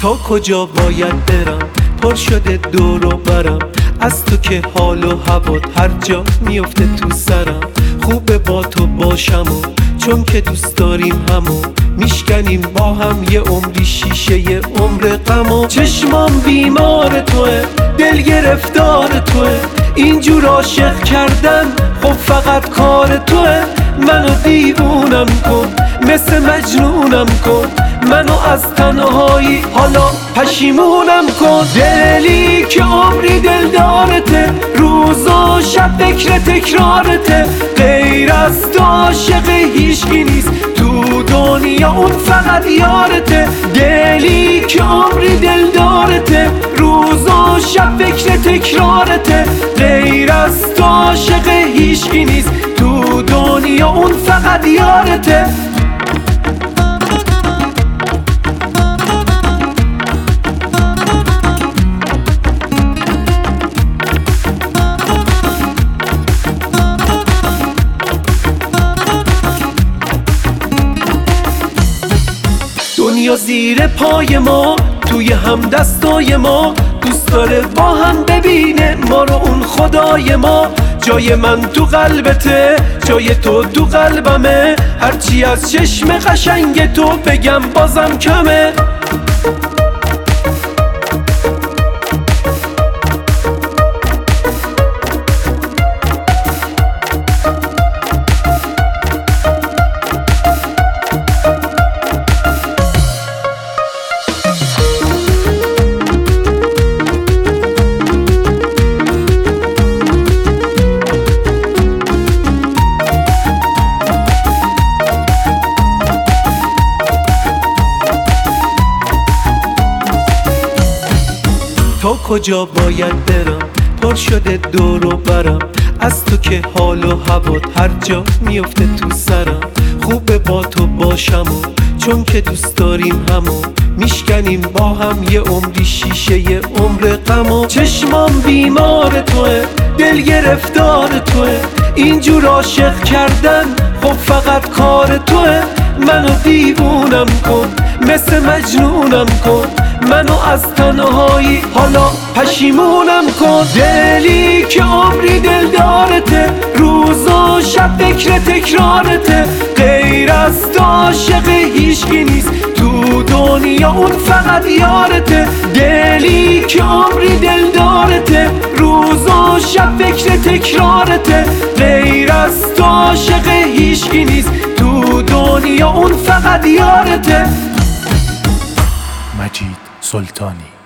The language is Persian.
تا کجا باید برم، پر شده دور و برم، از تو که حال و هوات هر جا میفته تو سرم. خوبه با تو باشم و چون که دوست داریم همو میشکنیم با هم یه عمری شیشه یه عمر غم و چشمام بیمار توه، دل گرفتار توه، اینجور عاشق کردن خب فقط کار توه. منو دیوونم کن، مثل مجنونم کن، منو از تنهایی حالا پشیمونم کن. دلی که عمری دلدارته، روز و شب فکر تکرارته، غیر از تو عاشق هیچکی نیست تو دنیا، اون فقط یارته. دلی که عمری دلدارته، روز و شب فکر تکرارته، غیر از تو عاشق هیچکی نیست تو دنیا، اون فقط یارته. دنیا زیر پای ما، توی هم دستای ما، دوست داره با هم ببینه ما رو اون خدای ما. جای من تو قلبته، جای تو قلبمه، هرچی از چشم قشنگ تو بگم بازم کمه. تا کجا باید برم، پر شده دور و برم، از تو که حال و هوات هر جا میفته تو سرم. خوبه با تو باشم و چون که دوست داریم همو میشکنیم با هم یه عمری شیشه یه عمر غم و چشمام بیمار توه، دل گرفتار توه، اینجور عاشق کردن خب فقط کار توه. منو دیوونم کن، مثل مجنونم کن، منو از تنهایی حالا پشیمونم کن. دلی که عمری دلدارته، روز و شب فکر تکرارته، غیر از تو عاشق هیچکی نیست تو دنیا، اون فقط یارته. دلی که عمری دلدارته، روز و شب فکر تکرارته، غیر از تو عاشق هیچکی نیست تو دنیا، اون فقط یارته. مجید سلطانی.